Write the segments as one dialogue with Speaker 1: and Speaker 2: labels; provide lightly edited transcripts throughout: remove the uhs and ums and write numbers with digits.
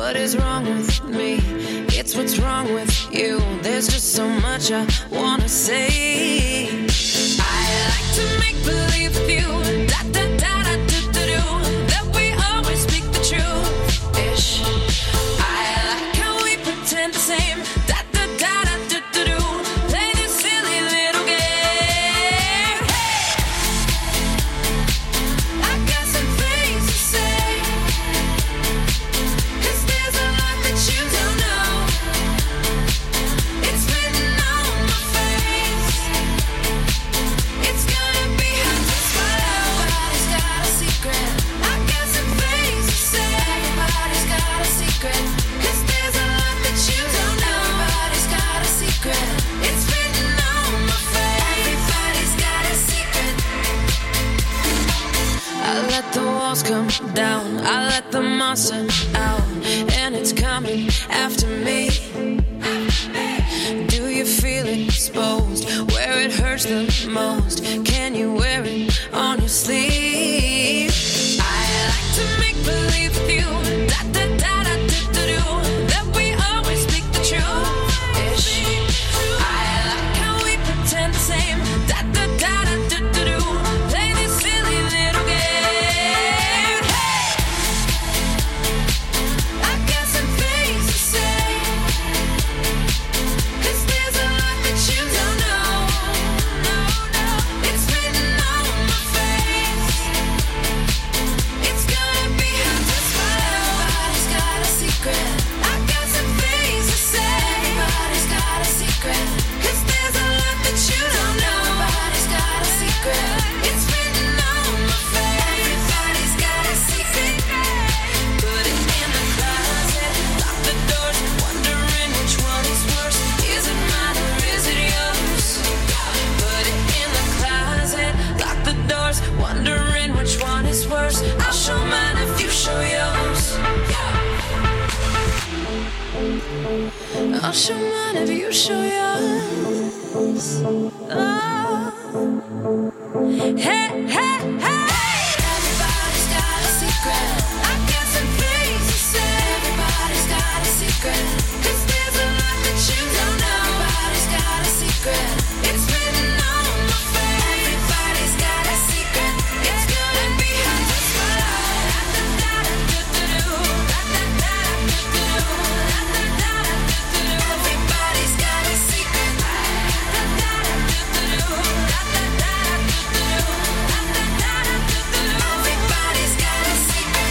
Speaker 1: What is wrong with me? It's what's wrong with you. There's just so much I wanna say. I like to make believe with you. Da da da da do do do. That we always speak the truth. Ish. I like how we pretend the same. Da da da da do do do. Play this silly little game. Hey, I got some things to say. 'Cause there's a lot that you don't know. It's written on my face. It's gonna be hard to swallow. Everybody's got a secret. I got some things to say. Everybody's got a secret. 'Cause there's a lot that you don't know. Everybody's got a secret. It's written on my face. Everybody's got a secret. I let the walls come down. I let the monster out. And it's coming after me. Do you feel it exposed? Where it hurts the most? Can you wear it on your sleeve? I like to make believe with you. Da da da da do do do. That we always speak the truth. Ish. I like how we pretend the same. Da da da da do do do. Play this silly little game. Hey, I got some things to say. 'Cause there's a lot that you don't know. No, no, it's written on my face. It's gonna be hard to swallow. Everybody's got a secret. I got some things to say. Everybody's got a secret. 'Cause there's a lot that you don't know. Everybody's got a secret. It's written on my face. Everybody's got a secret. Put it in the closet, lock the doors, wondering which one is worse. Is it mine or is it yours? Put it in the closet, lock the doors, wondering which one is worse. I'll show mine if you show yours. I'll show mine if you show yours. Oh. Hey, hey, hey! Everybody's got a secret. I got some things to say. Everybody's got a secret. 'Cause there's a lot that you don't know. Everybody's got a secret. It's written on my face. Everybody's got a secret. It's gonna be hard to swallow. Da da da da do do do. Da da da da do do do. Da da da da do do do. Everybody's got a secret. Da da da da do do do. Da da da da do do do. Da da da da do do do. Everybody's got a secret.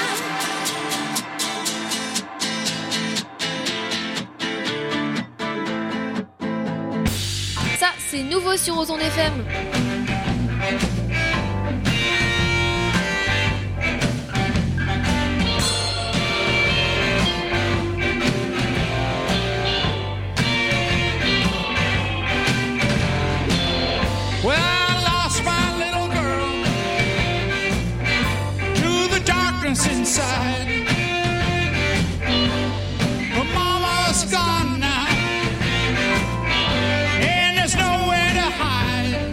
Speaker 2: Ça, c'est nouveau sur Ozon FM.
Speaker 3: Well, I lost my little girl to the darkness inside. Her mama's gone now, and there's nowhere to hide.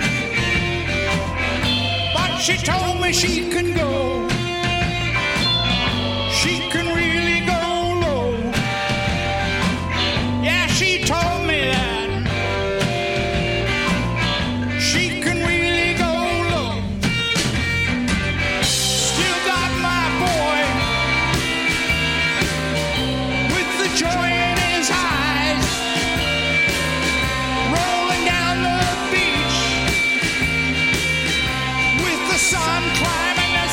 Speaker 3: But she told me she can go. She can really go low. Yeah, she told me that. She can really go low. Still got my boy with the joy in his eyes, rolling down the beach with the sun climbing the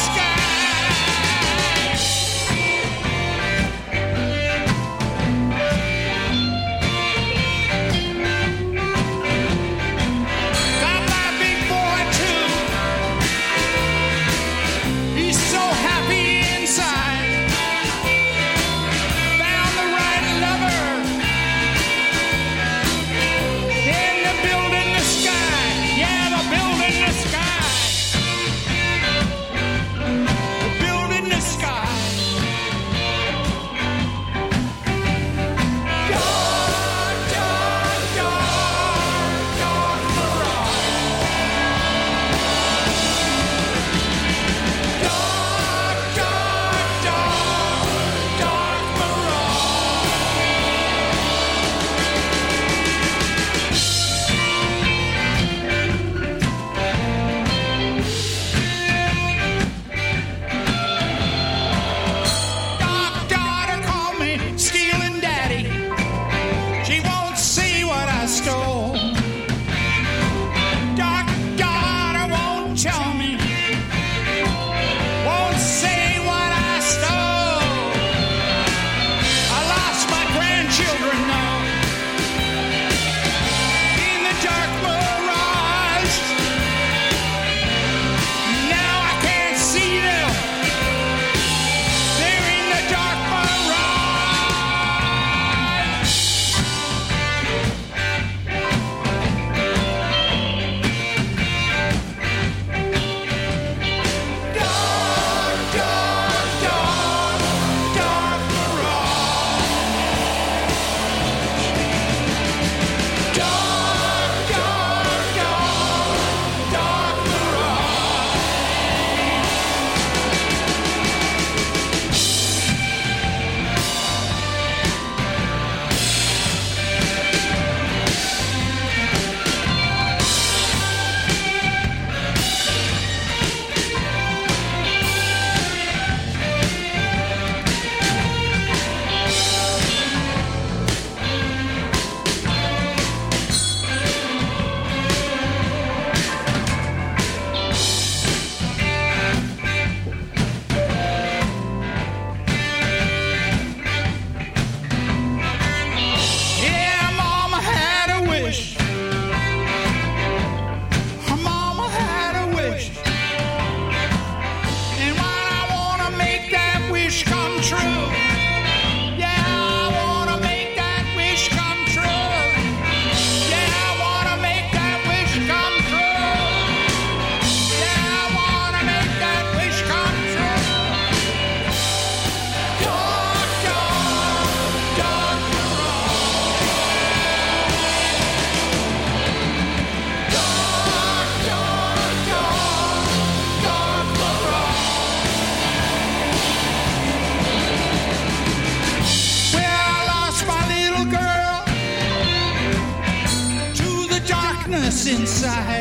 Speaker 3: darkness inside.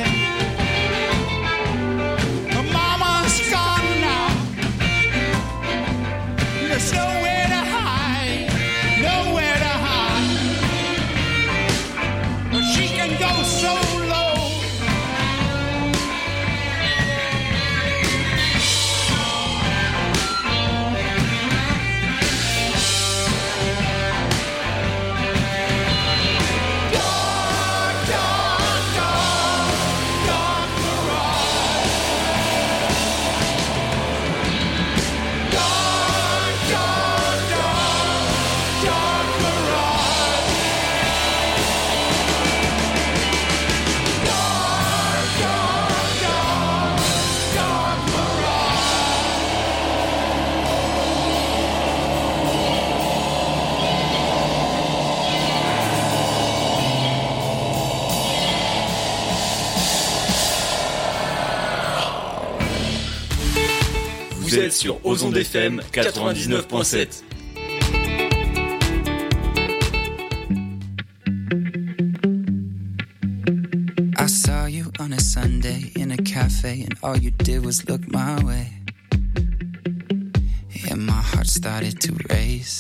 Speaker 3: Mama's gone now. There's nowhere to hide, nowhere to hide. She can go so low.
Speaker 4: Vous êtes sur Ozon FM 99.7.
Speaker 5: I saw you on a Sunday in a cafe and all you did was look my way. And my heart started to race.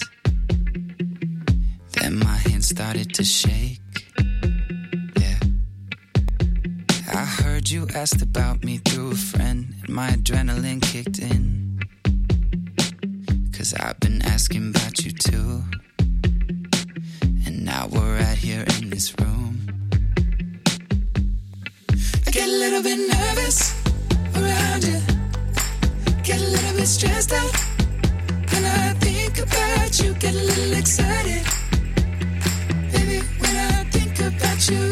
Speaker 5: Then my hands started to shake. Yeah. I heard you asked about me through a friend and my adrenaline kicked in. 'Cause I've been asking about you too. And now we're right here in this room. I get a little bit nervous around you. Get a little bit stressed out. When I think about you, get a little excited. Baby, when I think about you,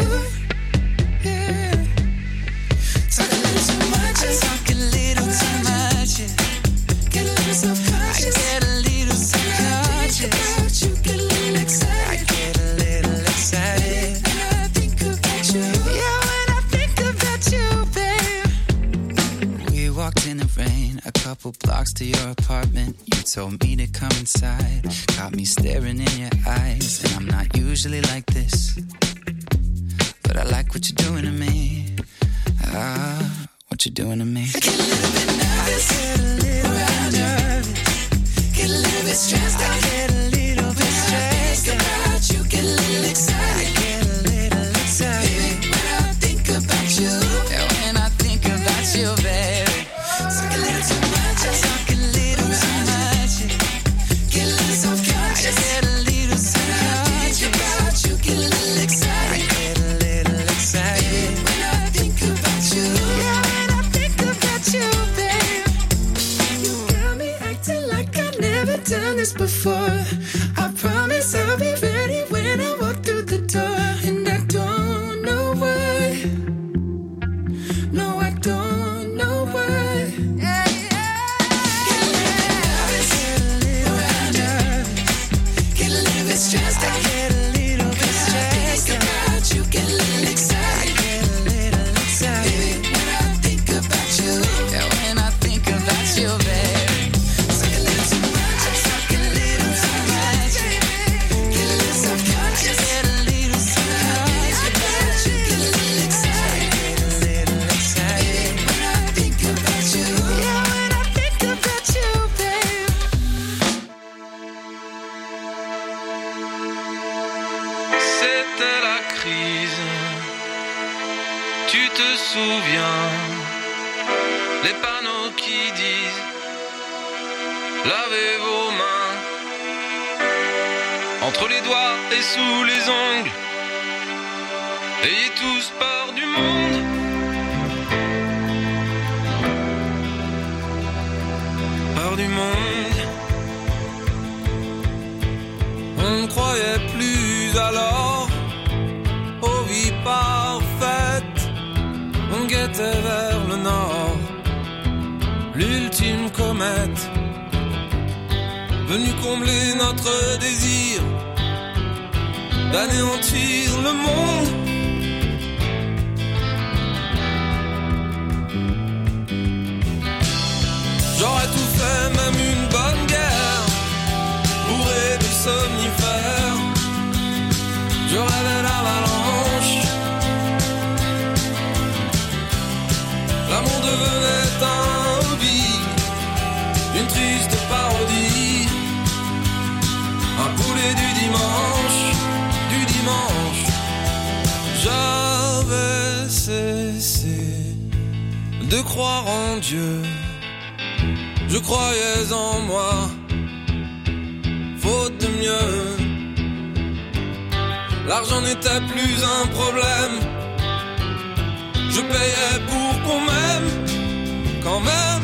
Speaker 5: yeah. Talk a little too much, I talk a little too much, yeah. Get a little self-conscious, I get a little self-conscious. When I think about you, get a little excited, I get a little excited. When I think about you, yeah, when I think about you, babe. We walked in the rain, a couple blocks to your apartment. You told me to come inside, caught me staring in your eyes. And I'm not usually like this, but I like what you're doing to me. What you're doing to me. I get a little bit nervous, I get a little nervous. Get a little bit stressed out, I get a little bit stressed out. Think about you, get a little excited, I get a little excited. Baby, when I think about you, yeah, when I think about you, baby. Talk a little too much, I talk a little too much. Get a little self-conscious, I get a little self-conscious. Think about you, get a little excited, I get a little excited. When I think about you, yeah, when I think about you, babe. You got me acting like I've never done this before. I promise I'll be ready when I walk through the door. And I don't know why. No, I don't know why. Yeah, yeah. Get a little bit nervous, get a little nervous. Get a little bit stressed out, get a little bit stressed out. Think about you, get a little excited, I get a little excited. Baby, when I think about you, yeah, when I think about you, baby. Talk a little too much, I talk a little too much. Get a little self-conscious, get a little self-conscious. Think about you, get a little excited, I get a little excited. When I think about you, yeah, when I think about you, babe.
Speaker 6: C'était la crise, tu te souviens, les panneaux qui disent lavez vos mains, entre les doigts et sous les ongles, ayez tous peur du monde. Peur du monde. On ne croyait plus alors aux vies parfaites. On guettait vers le nord, l'ultime comète, venue combler notre désir d'anéantir le monde. J'aurais tout fait, même une bonne guerre, bourré de somnifères. Je rêvais l'avalanche,
Speaker 7: J'avais cessé de croire en Dieu. Je croyais en moi, faute de mieux. L'argent n'était plus un problème. Je payais pour qu'on m'aime, quand même.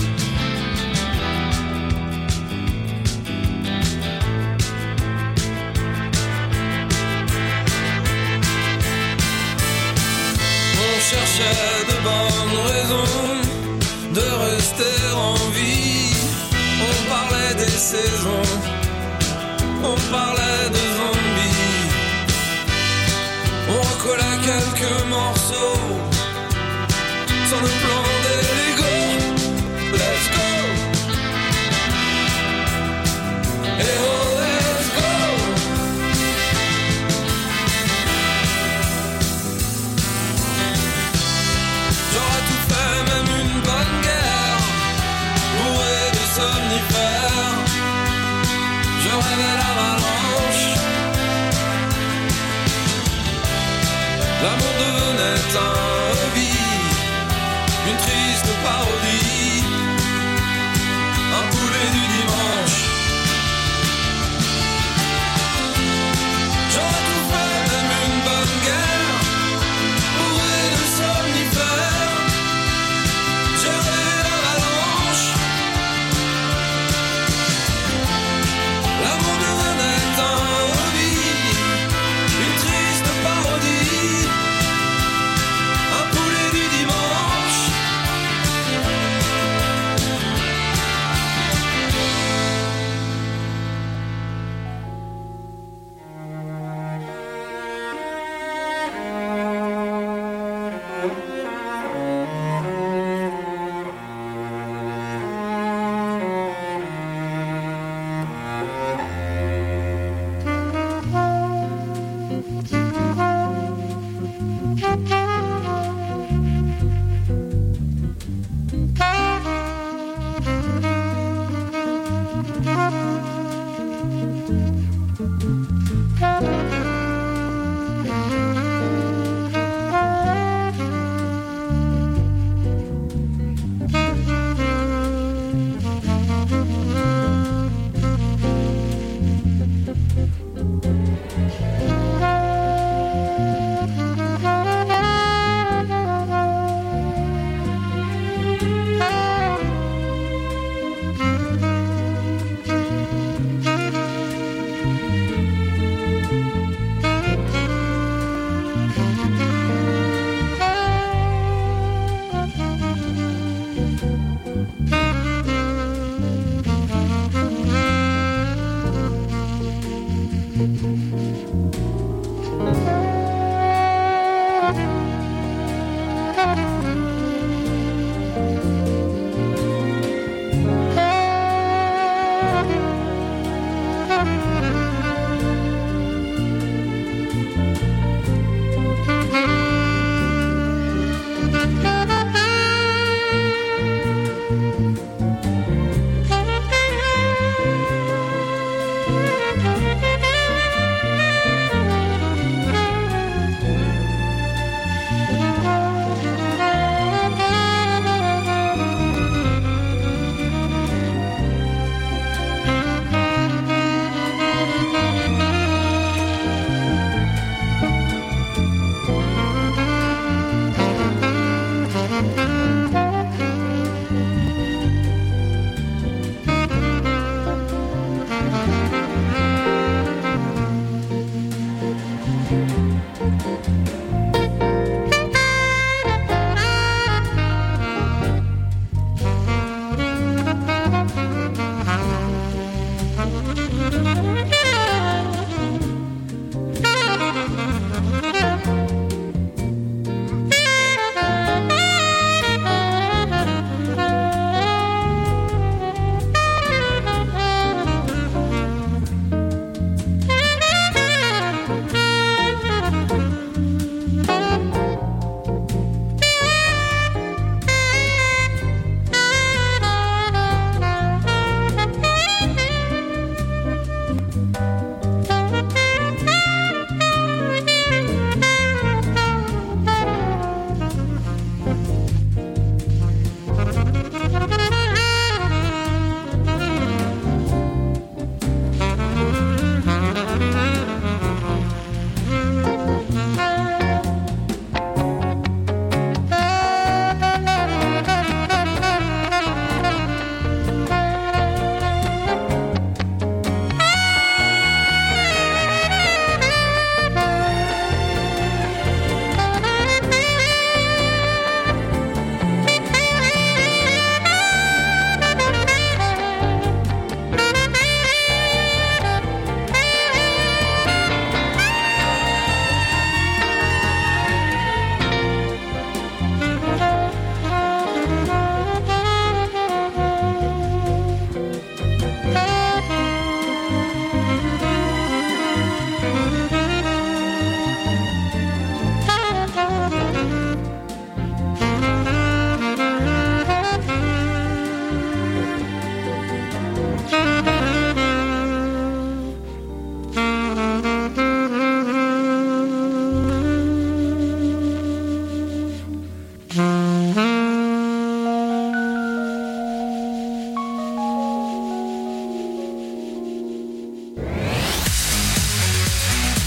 Speaker 7: On cherchait de bonnes raisons de rester en vie. On parlait des saisons, on parlait de zombies. On recollait quelques morceaux sur le plan des Lego. Let's go. Et oh, let's go. J'aurais tout fait, même une bonne guerre, bourré de somnifères. Je rêvais l'avalanche. L'amour devenait un hobby, une triste parodie, un poulet du dimanche. J'aurais tout fait, même une bonne guerre, bourré de somnifères. J'ai rêvé l'avalanche. L'amour devenait un hobby, une triste parodie, un poulet du dimanche.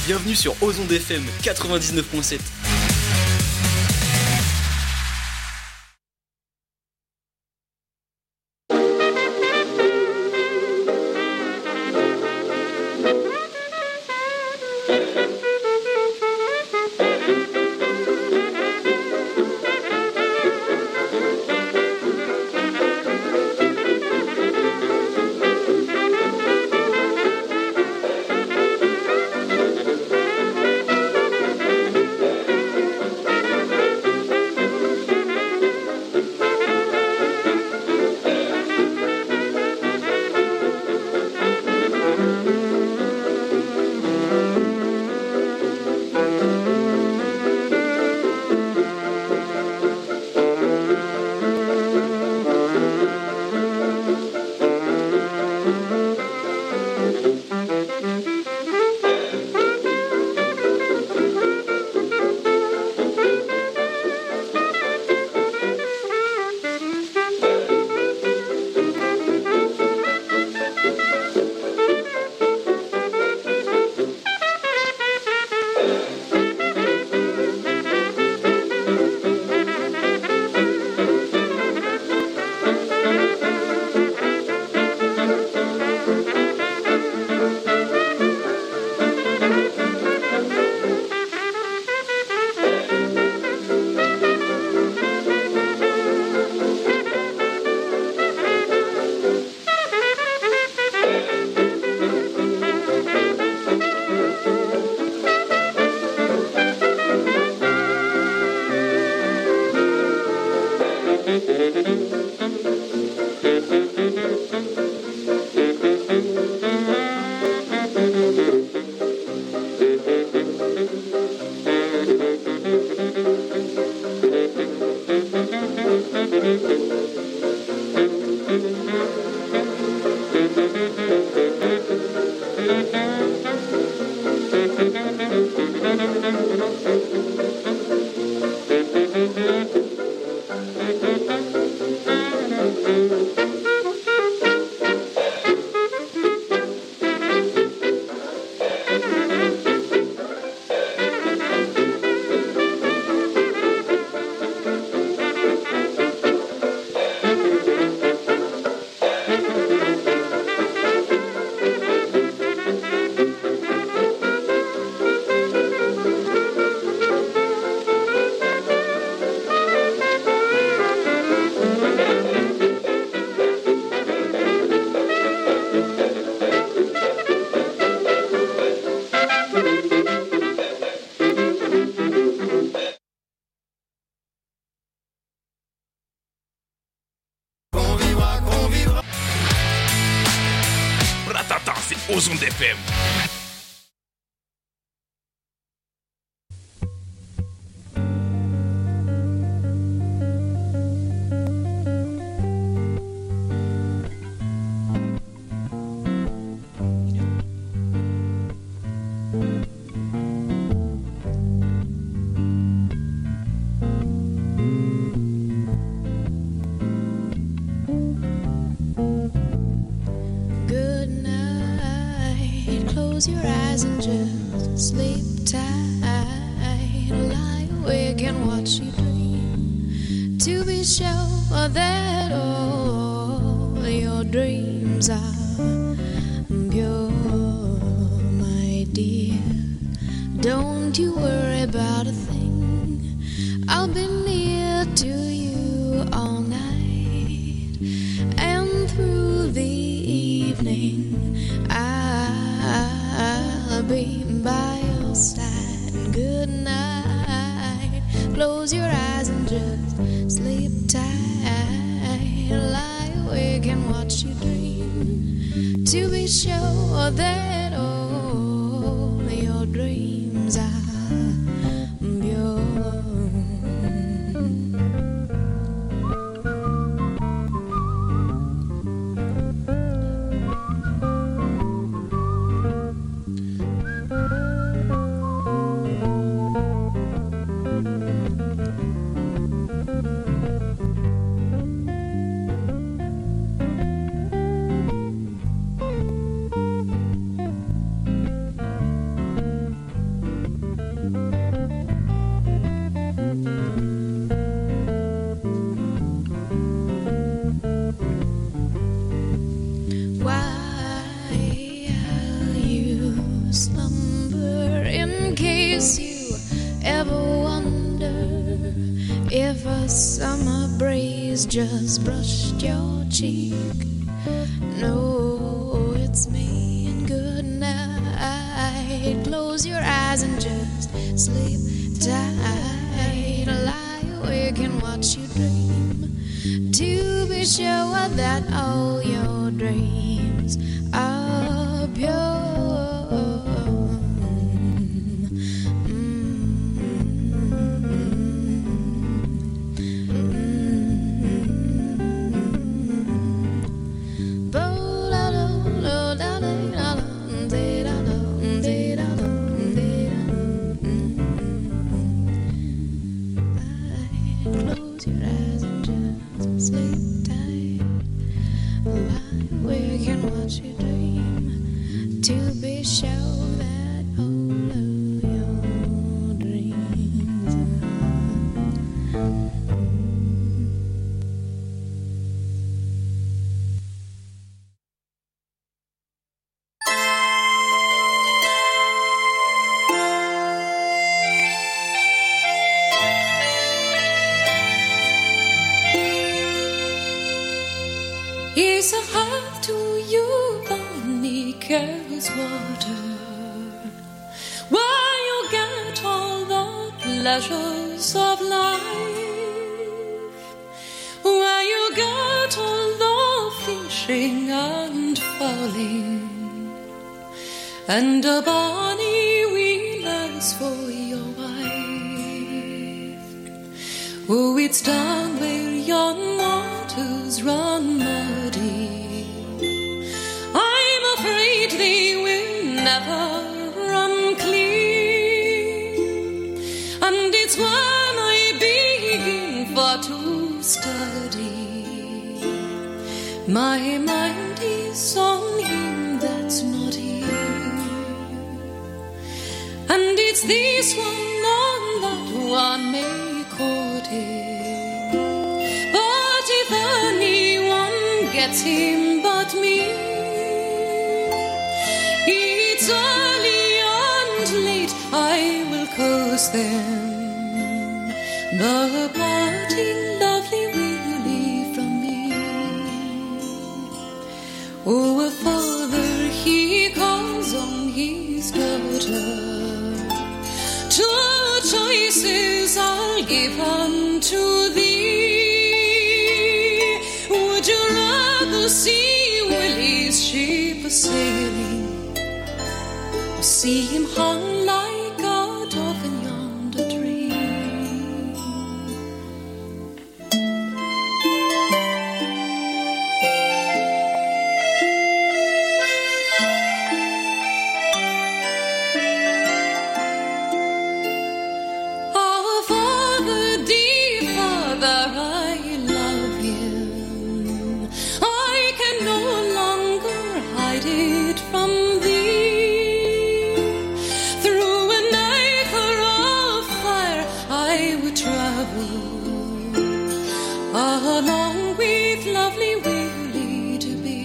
Speaker 4: Bienvenue sur Ozon FM 99.7.
Speaker 3: Ratata, c'est Ozon FM.
Speaker 5: Good night. Close your eyes and just sleep tight. Lie awake and watch you dream. To be sure that all your dreams are pure, my dear. Don't you worry about a thing. I'll be near to you all night. And through the evening I'll be by your side. Good night. Close your eyes and just sleep tight. Lie awake and watch you dream. To be sure that all your dreams are pure.
Speaker 1: if a summer breeze just brushed your cheek. No, it's me and good night. Close your eyes and just sleep tight. Lie awake and watch you dream, to be sure that all your dreams are pure. Close your eyes and just sleep tight. Lie awake and watch you dream, to be sure that all of your dreams
Speaker 8: Here's a half to you, bonny careless water, where you get all the pleasures of life, where you get all the fishing and fowling, and a bonny wee lass for your wife. Oh, it's down where yon waters run muddy, I'm afraid they will never run clean, and it's when I begin for to study, my mind is on him that's not here, and it's this one on that one may court him, but if anyone gets him but me, it's early and late I will curse them, the parting lovely Willie from me. Oh, a father he calls on his daughter, two choices I'll give unto thee. Would you rather see Willie's ship a-sailing, or see him hung like a dove in yonder tree? Oh, Father, dear Father, I love him. I can no longer hide it from thee. Through an acre of fire I would travel, along with lovely Willie to be.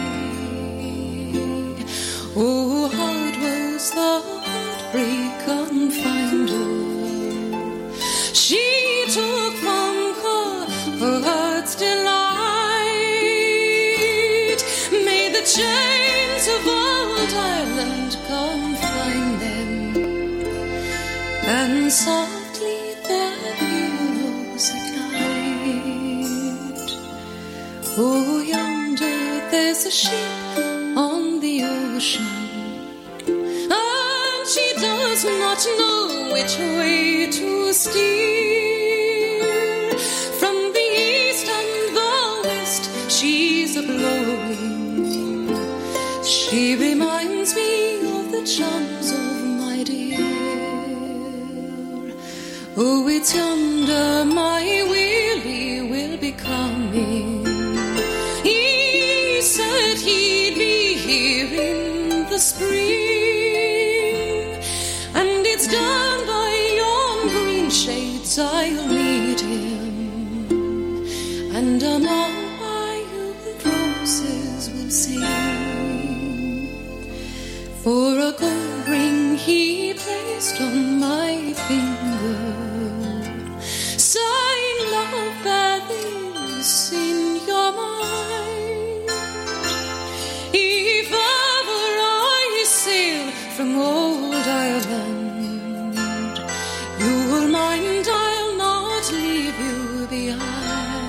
Speaker 8: Oh, hard was the heartbreak confinder, she took from her heart's delight. May the chains of old Ireland confine them, and softly their heroes ignite. Oh, yonder there's a ship on the ocean, and she does not know which way to steer. From the east and the west she's a-blowing, she reminds me of the charms of my dear. Oh, it's yonder my Willie will be coming, he said he'd be here in the spring, and it's down by yon green shades I'll meet him, and among wild roses we'll sing. For a gold ring he placed on my finger, saying, from old Ireland. You will mind I'll not leave you behind.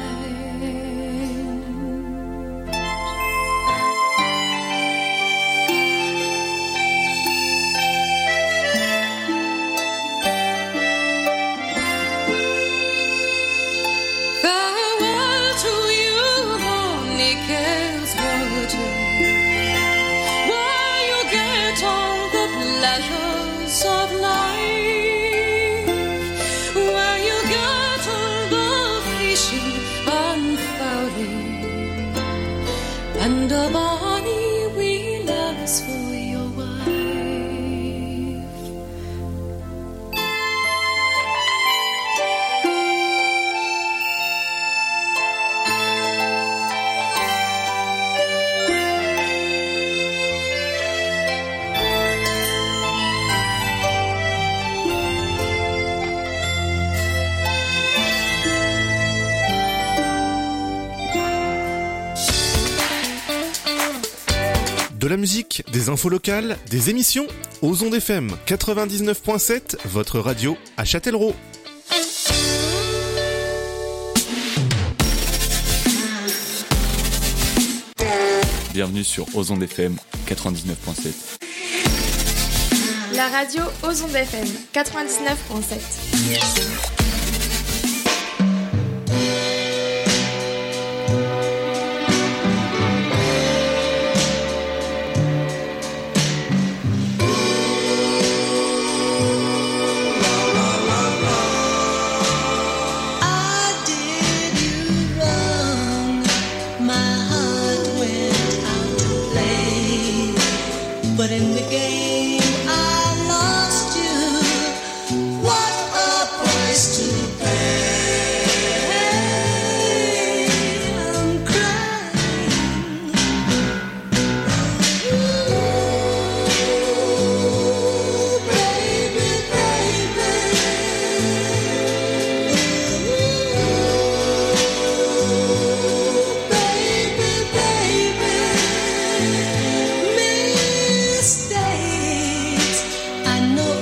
Speaker 8: Farewell to you, Bonnie Careswater, where you get all the pleasures of life, where you get all the fishing and fowling, and a bonny wee lass for your wife.
Speaker 9: De la musique, des infos locales, des émissions, aux ondes FM 99.7, votre radio à Châtellerault.
Speaker 10: Bienvenue sur Ozon FM 99.7.
Speaker 2: La radio aux ondes FM 99.7.
Speaker 5: I did you wrong. My heart went out to play, but in the game I lost you. What a price to pay! I'm crying. Ooh, baby, baby. Baby, baby, mistakes I know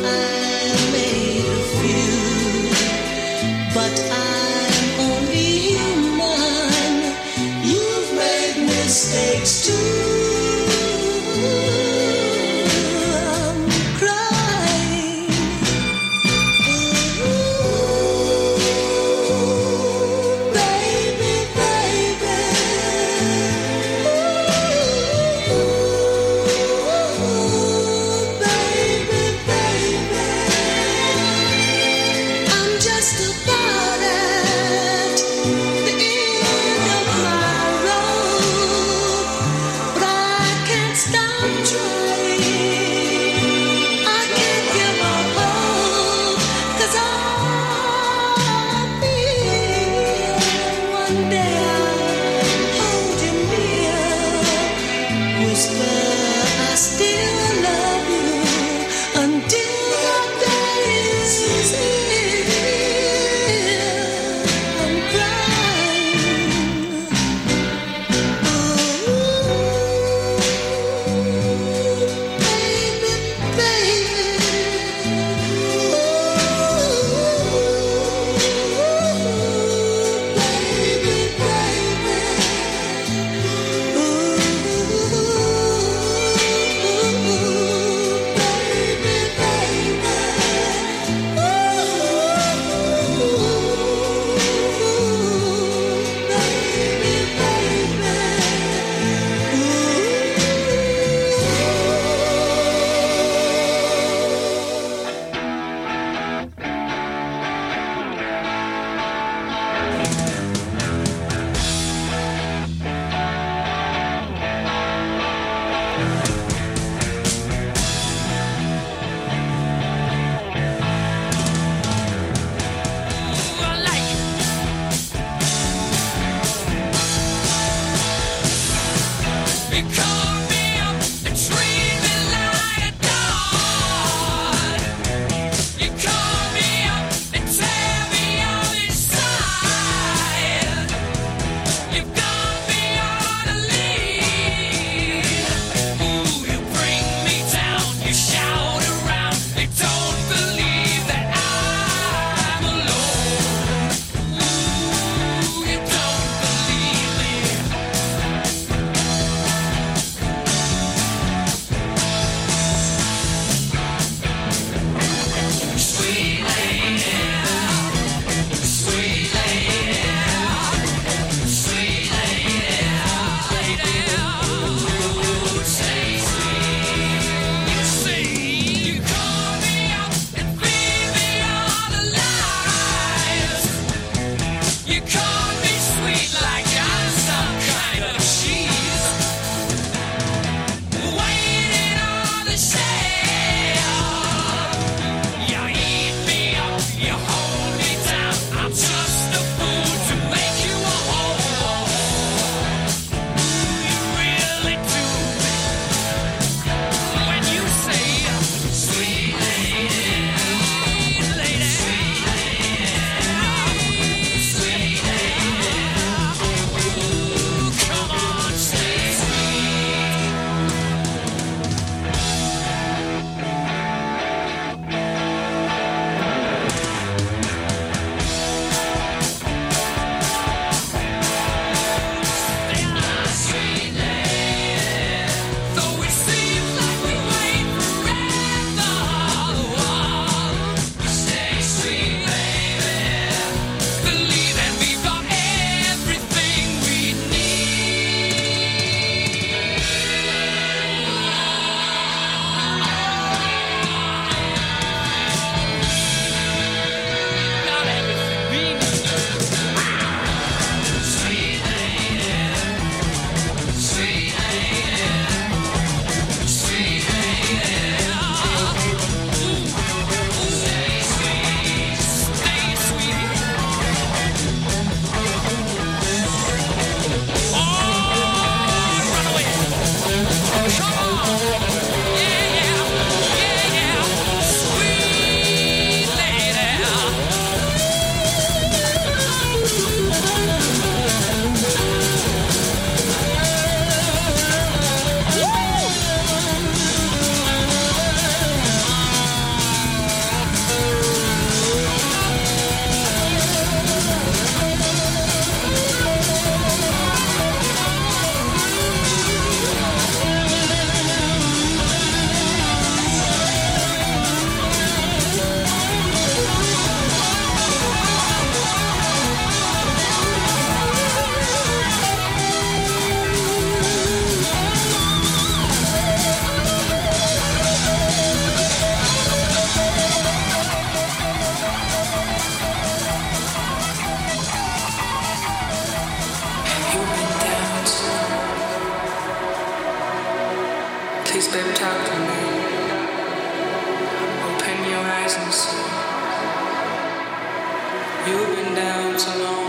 Speaker 5: sincere. You've been down so long.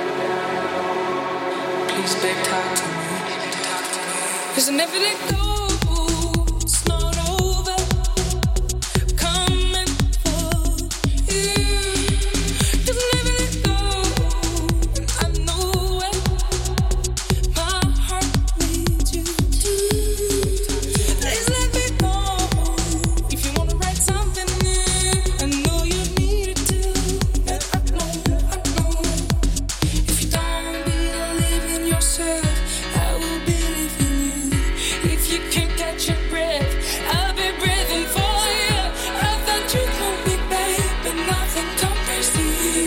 Speaker 5: Please, babe, talk to me. 'Cause I never let go. It's not over. Coming for you. 'Cause I never let go. And I know it. My heart needs you too. Please let me go. If you wanna write something new, I know you need it too. And I know. If you don't believe in yourself, I will believe in you. If you can't catch your breath, I'll be breathing for you. I thought you told me, babe, but nothing compares to you.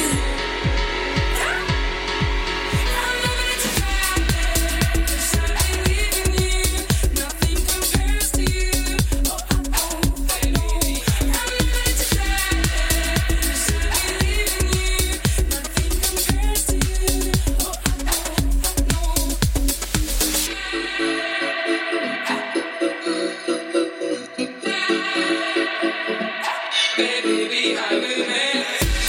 Speaker 5: I'm living it tonight, 'cause I believe in you. Nothing compares to you. Oh, I know. I'm living it tonight, 'cause I believe in you. Nothing compares to you. Oh, I know. Baby, I will make.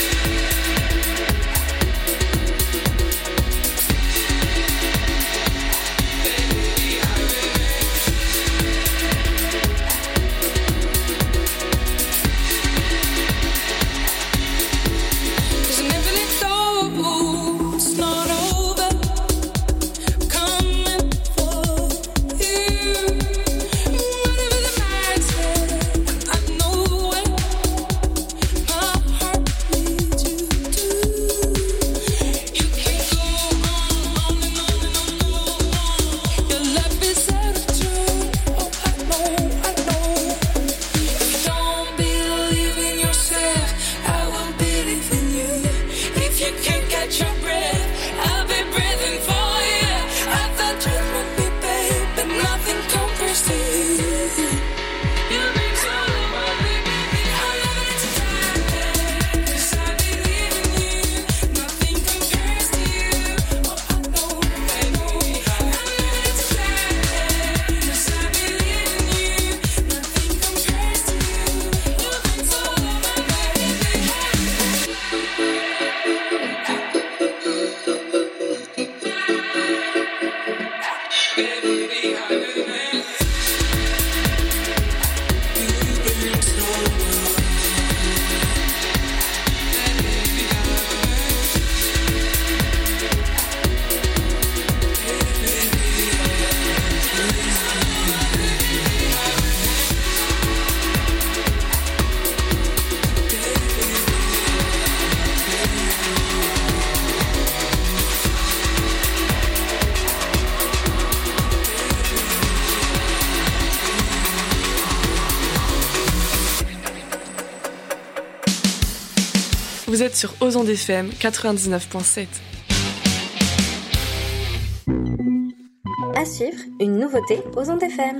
Speaker 5: Cause I never let go. It's not over. Coming for you. Whatever the man said, I know it. My heart needs you too. You can't go on and on and on and on. Your life is out of tune. Oh, I know. If you don't believe in yourself, I will believe in you. If you can't catch your breath, I'll be breathing for you. I thought you would be, babe, but nothing compares to you. You bring so much, baby. I'm living it tonight, 'cause I believe in you. Nothing compares to you. Oh, I know. I'm living it tonight, 'cause I believe in you. Nothing compares to you. You bring so much, baby.
Speaker 11: Vous êtes sur Ozon FM 99.7.
Speaker 12: À suivre, une nouveauté aux ondes FM.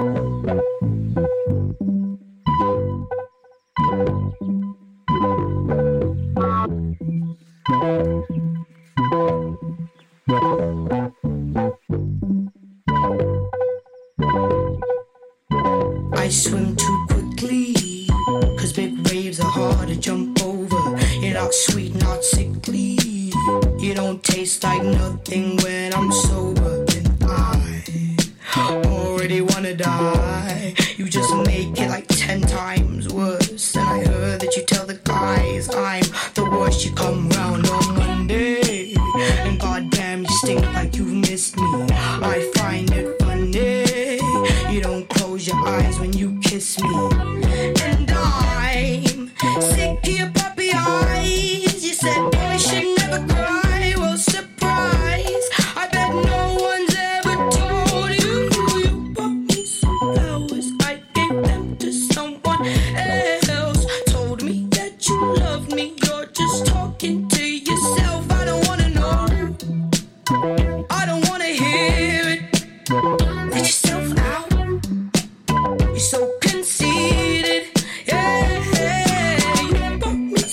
Speaker 13: I swim too quickly, 'cause big waves are hard to jump over. You're not sweet, not sickly. You don't taste like nothing when I'm sober. And I already wanna die. You just make it like 10 times worse. And I heard that you tell the guys I'm the worst. You come round on Monday, and goddamn you stink like you missed me. I find it funny, you don't close your eyes when you kiss me. And I'm sick of your puppy eyes. You said boy should never cry. Well, surprise, I bet no one's ever told you. You bought me some flowers, I gave them to someone else. Told me that you loved me, you're just talking to yourself. I don't wanna know, I don't wanna hear it. Let yourself out, you're so conceited. Yeah, you bought me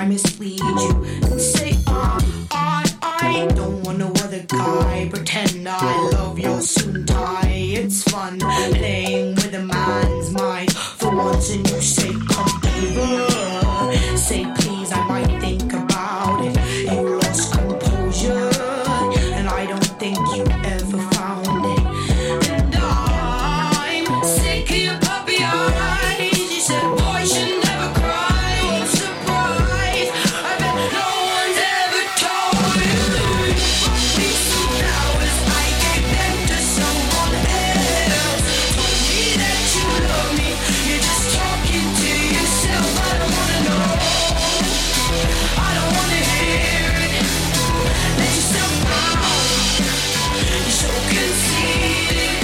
Speaker 13: I mislead you and say I don't want no other guy. Pretend I love your suit and tie. It's fun playing with a man's mind for once, and you say come over. Say please, I might think about it. You lost composure, and I don't think you ever found it. And I'm sick of your puppy eyes. You said boy should never cry. What a surprise! I bet no one's ever told you. These flowers, I gave them to someone else. Told me that you love me. You're just talking to yourself. I don't wanna know. I don't wanna hear it. Let yourself out. You're so conceited.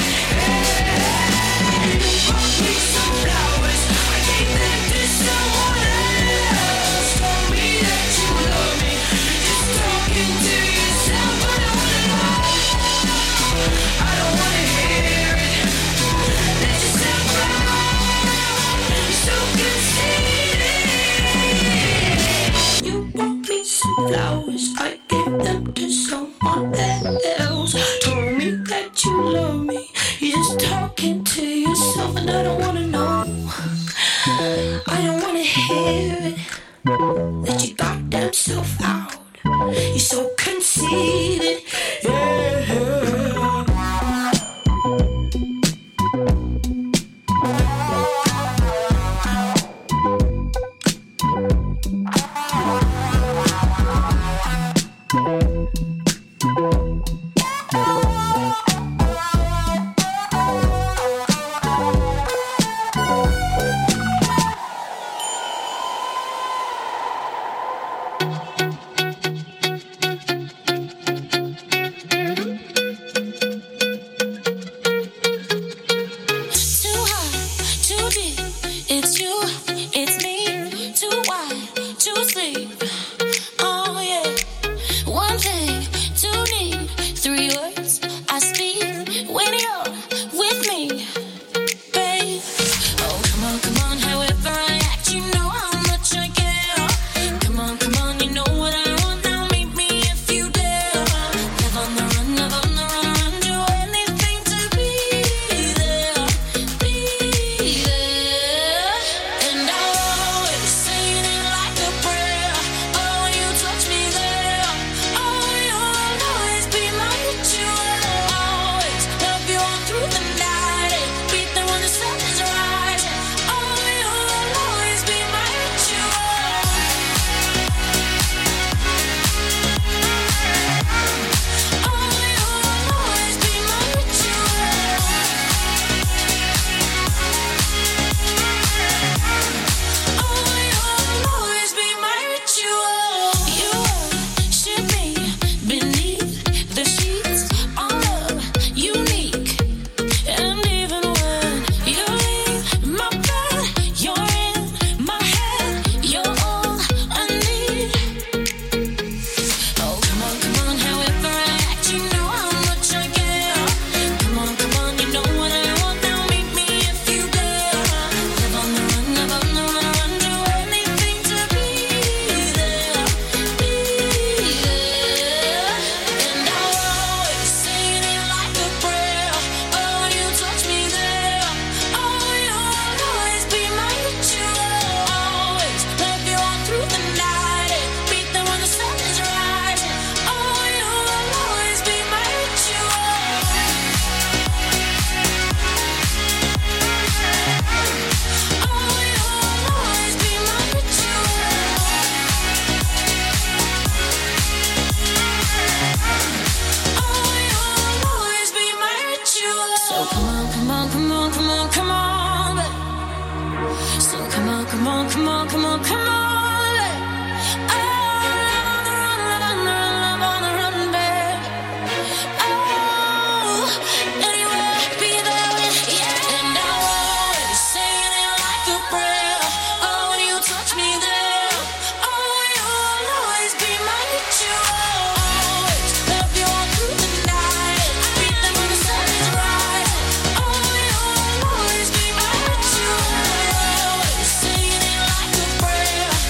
Speaker 13: You brought me some flowers. I gave them to someone else. Told me that you love me. You're just talking to yourself. I don't wanna know. I don't wanna hear it. Let yourself out. You're so conceited. You brought me some flowers. I gave them to someone else. Told me that you love me. You're just talking to yourself, and I don't wanna know. I don't wanna hear it. Let your goddamn self out. You're so conceited. Yeah.
Speaker 8: Too high, too deep. It's you, it's me. Too wide, too sleep. Oh yeah. One thing, two need, three words I speak when you're with me, babe. Oh come on, however I act, you know how much I care. Come on, you know what I want now. Meet me if you dare. Live on the run, do anything to be there, be there. And I'll always say it like a prayer. Oh, when you touch me there. Oh, you'll always be my ritual. Always love you all through the night. Be there when the sun is rising. Oh, you'll always be my ritual. Oh, you'll always be my ritual. Oh, you'll always be my ritual. You worship me beneath the sheets. All love unique. And even when you leave my bed, you're in my head. You're all I need. Oh come on, however I act, you know how much I care. Come on, you know what I want now. Meet me if you dare. Live on the run, do anything to be there, be there. And I'll always say it like a prayer. Oh, when you touch me there. Oh, you'll always be my ritual. Always love you all through the night. Be there when the sun is rising. Oh, you'll always be my ritual. Oh, you'll always be my ritual. Oh, you'll always be my ritual. So come on, babe. So come on, babe. Oh, love on the run, babe. Oh, anywhere, be there when, yeah. And I'll always say it like a prayer. Oh, when you touch me there. Oh, you'll always be my ritual. Always love you all through the night. Be there when the sun is rising. Oh, you'll always be my ritual. Always saying it like a prayer.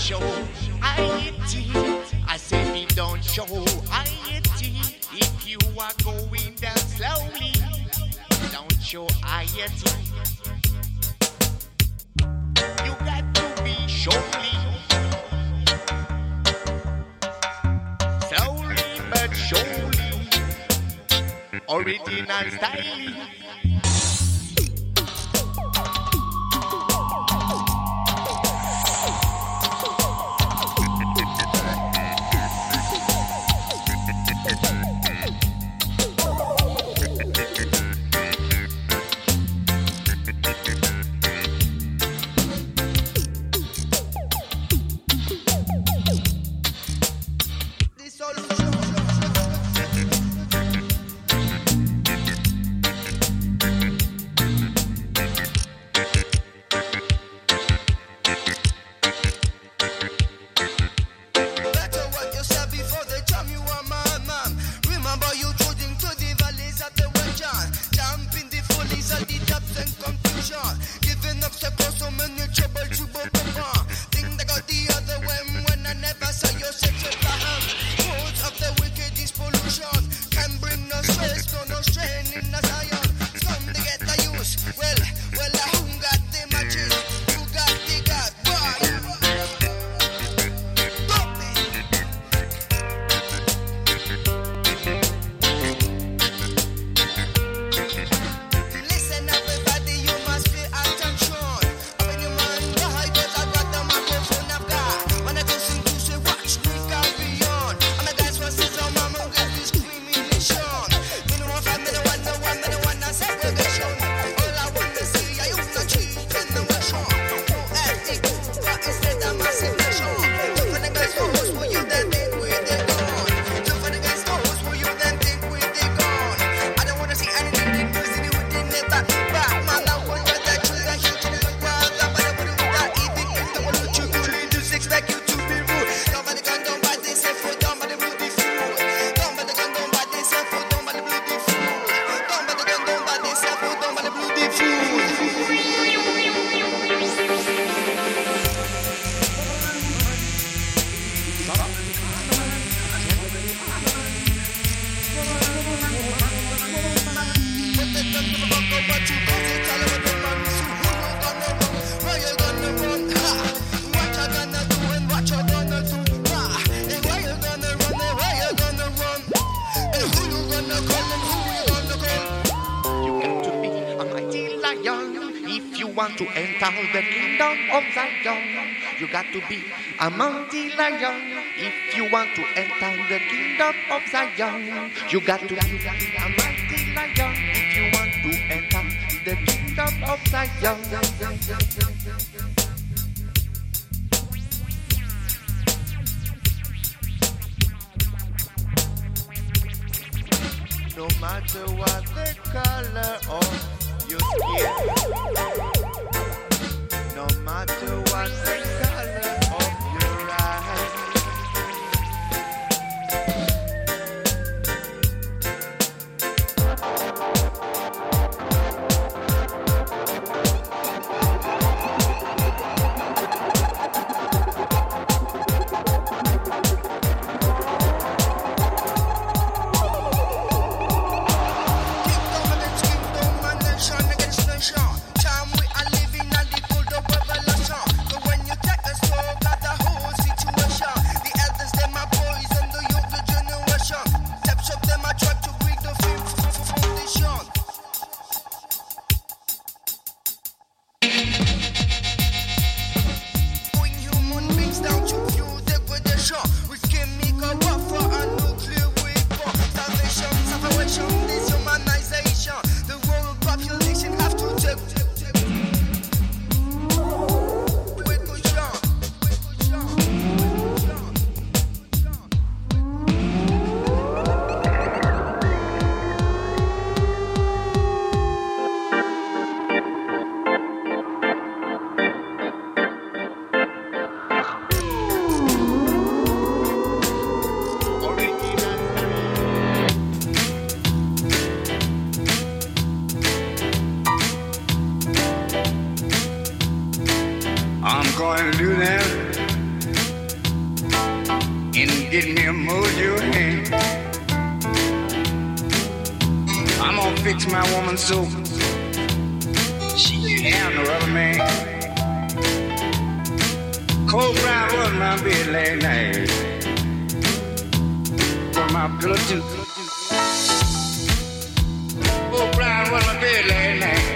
Speaker 3: show it. I said he don't show it. If you are going down slowly, don't show it. You got to be surely. Slowly but surely. Original style. To enter the kingdom of Zion, you got to be a mighty lion. If you want to enter the kingdom of Zion, you got to be a mighty lion. If you want to enter the kingdom of Zion. No matter what the color of your skin, no matter what the color of your eyes, kingdom and nation against nation. Time we are living and the cold of revelation. So when you take a stroke at the whole situation, the elders them are boys and the younger generation. Steps up them are trying to break the foundation. Bring human beings down to pure degradation with chemical warfare and nuclear weapon. Starvation, separation, dehumanization. The world population have to take.
Speaker 14: I'm going to do that and get me a mojo hand. I'm gonna fix my woman so she can handle other man. Cold Brown was my bed last night. For my pillow too. Cold Brown was my bed last night.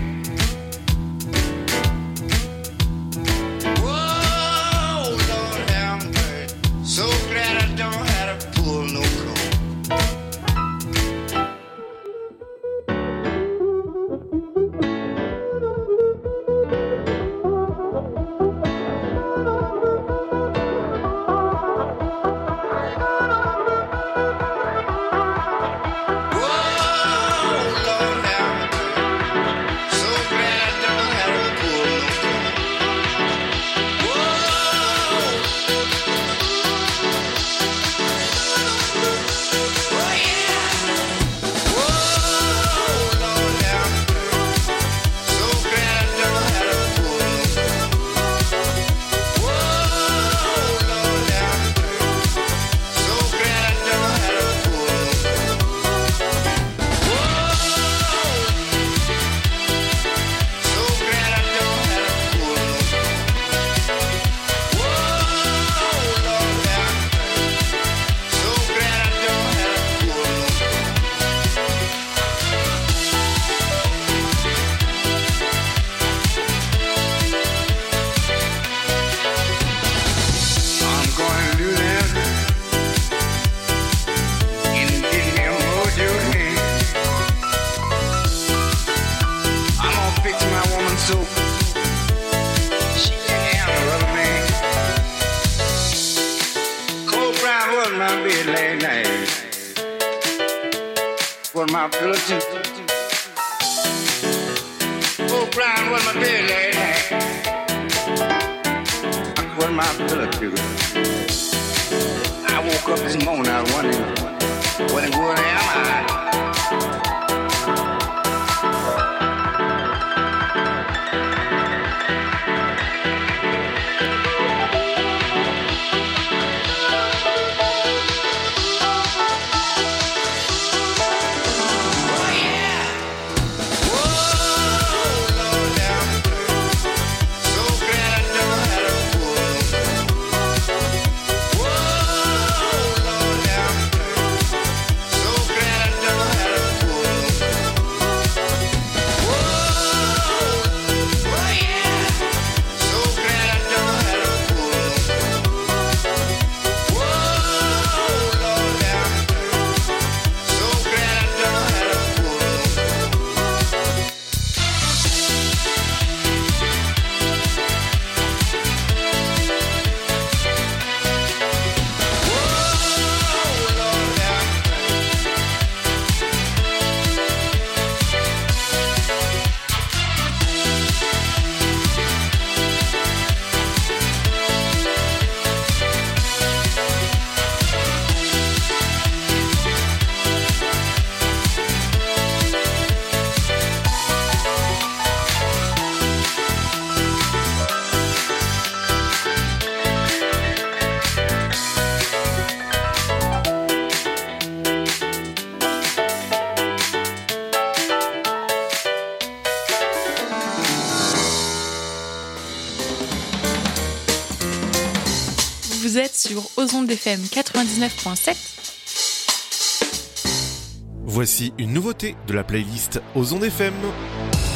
Speaker 14: Whoa, Lord have mercy. So glad I don't have to pull no coat. My pillow too. Oh, Brian, was my bed last night. Was my pillow too. I woke up this morning, I was wondering what in the world am I?
Speaker 2: Vous êtes sur Aux Ondes FM 99.7.
Speaker 9: Voici une nouveauté de la playlist Aux Ondes FM.